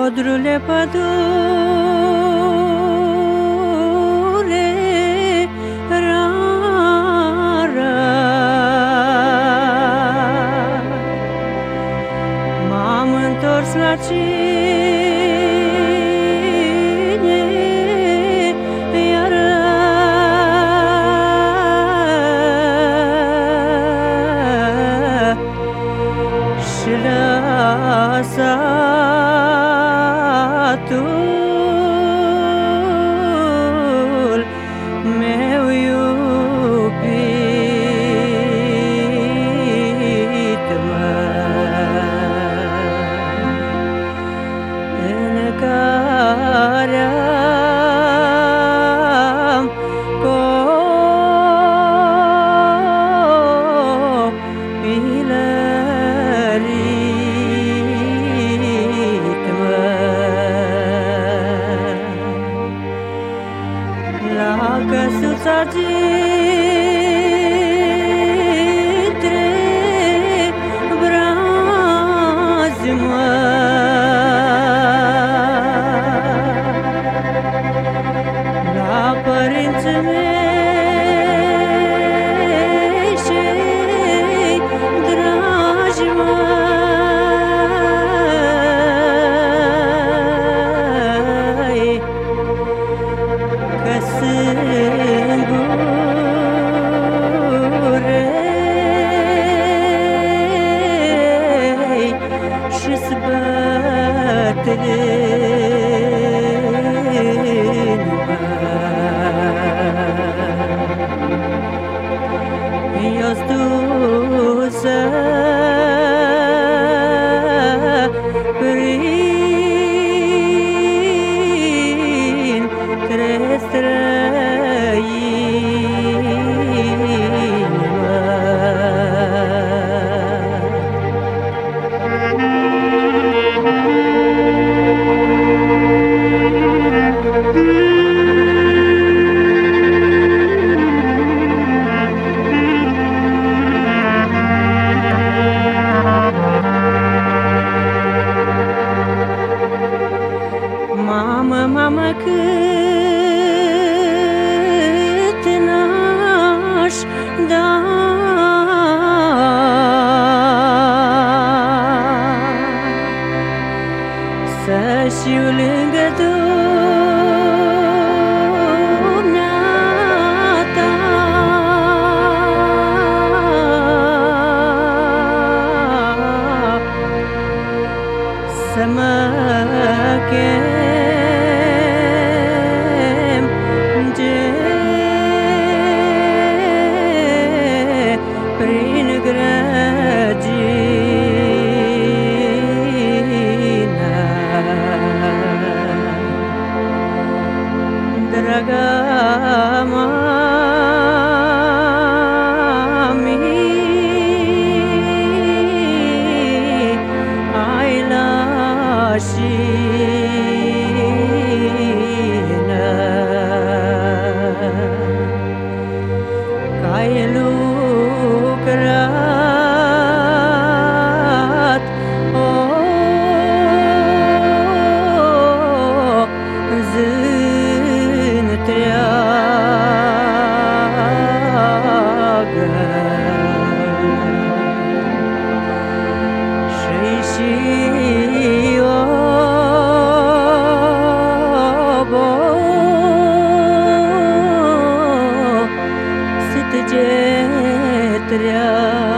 Codrule pădure rară, m-am întors la cine iară, și la satul meu iubit, în care am copilărit, la căsuța dintre brazi, la părinții mei cei dragi, că singurei și-s bătrâni, eu-s dusă printre străini, Mamă, mamă, cât n-aș da să știu lângă dumneata, să mă chem prin grădină, draga mami, ai lașină, că-ai lucrat o zi întreagă și obosit de treabă.